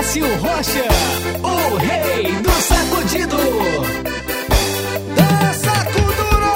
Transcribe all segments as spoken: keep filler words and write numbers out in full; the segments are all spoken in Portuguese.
Décio Rocha, o rei do sacudido. Dança Kuduro!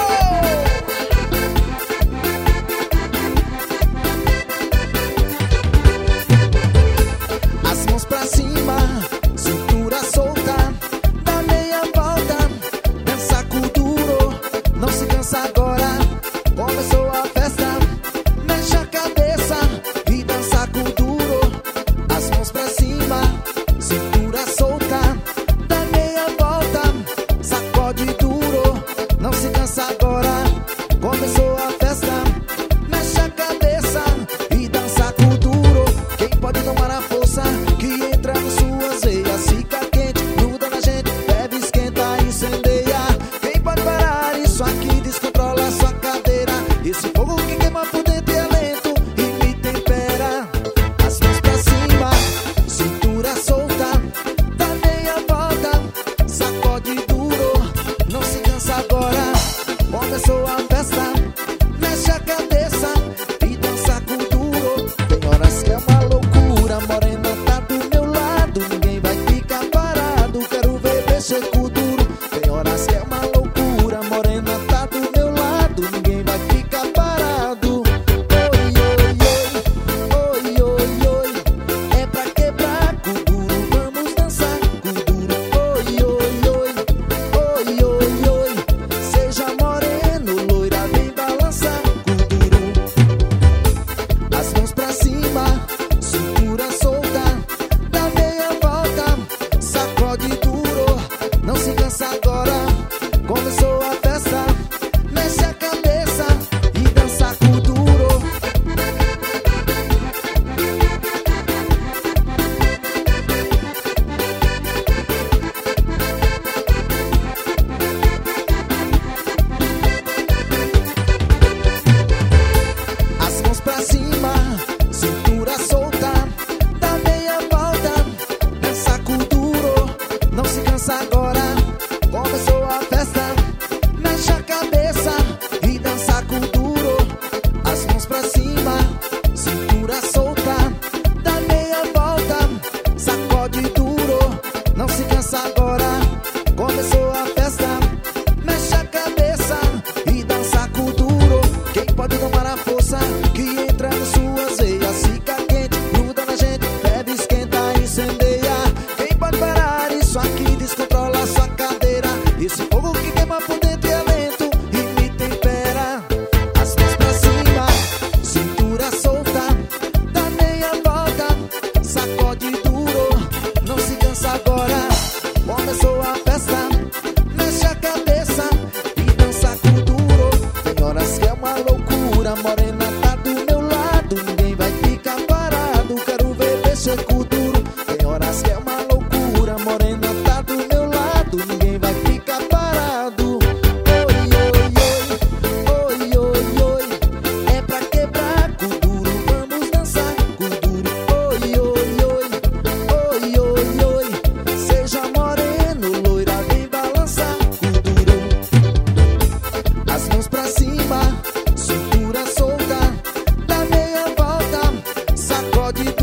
As mãos pra cima, cintura solta, dá meia volta. Dança Kuduro, não se cansa agora. Começou a festa, mexe a cabeça e dança Kuduro. As mãos pra cima, cintura solta, dá meia volta, sacode duro, não se cansa agora. Começou a festa, mexe a cabeça e dança Kuduro. Quem pode tomar a força que entra nas suas veias? Fica quente, gruda na gente, bebe, esquenta, incendeia. Quem pode parar isso aqui? Descontrola sua cadeira. Esse fogo que queima por dentro é lento e me tempera. As mãos pra cima, cintura solta, dá meia volta, sacode duro, não se cansa agora. Começou a festa, mexe a cabeça e dança Kuduro. Tem horas que é uma loucura, morena tá do meu lado, ninguém vai ficar parado, quero ver mexer Kuduro. Tem horas que é uma loucura, morena tá do meu lado, ninguém vai ficar parado. Oi, oi, oi, oi, oi, oi, é pra quebrar Kuduro, vamos dançar Kuduro. Oi, oi, oi, oi, oi, oi, seja moreno, loira, vem balançar Kuduro. As mãos pra cima, cintura solta, dá meia volta, sacode duro, não se cansa agora. Começou a festa, mexe a cabeça e dança Kuduro. As mãos pra cima, cintura solta, dá meia volta, dança Kuduro, não se cansa agora. Começou a festa, mexe a cabeça e dança Kuduro. As mãos pra cima, cintura solta, dá meia volta, sacode duro, não se cansa agora. Começou a festa, mexe a cabeça e dança Kuduro. Quem pode tomar a força que entra nas suas veias? Fica quente, gruda na gente, bebe, esquenta, incendeia. Quem pode parar isso aqui? Descontrola sua cadeira. Esse fogo que queima por dentro é lento e me tempera. As mãos pra cima, cintura solta, dá meia volta, sacode duro, não se cansa agora. Começou a festa, mexe a cabeça e dança Kuduro. Tem horas que é uma loucura, morena tá do meu lado, ninguém vai ficar parado, quero ver mexer Kuduro. Tem horas que é uma loucura, morena tá do meu lado, ninguém vai ficar parado. Oi, oi, oi, oi, oi, é pra quebrar Kuduro, vamos dançar Kuduro. Oi, oi, oi, oi, oi, oi, seja moreno, loira, vem balançar Kuduro. As mãos pra cima, cintura solta, dá meia volta, sacode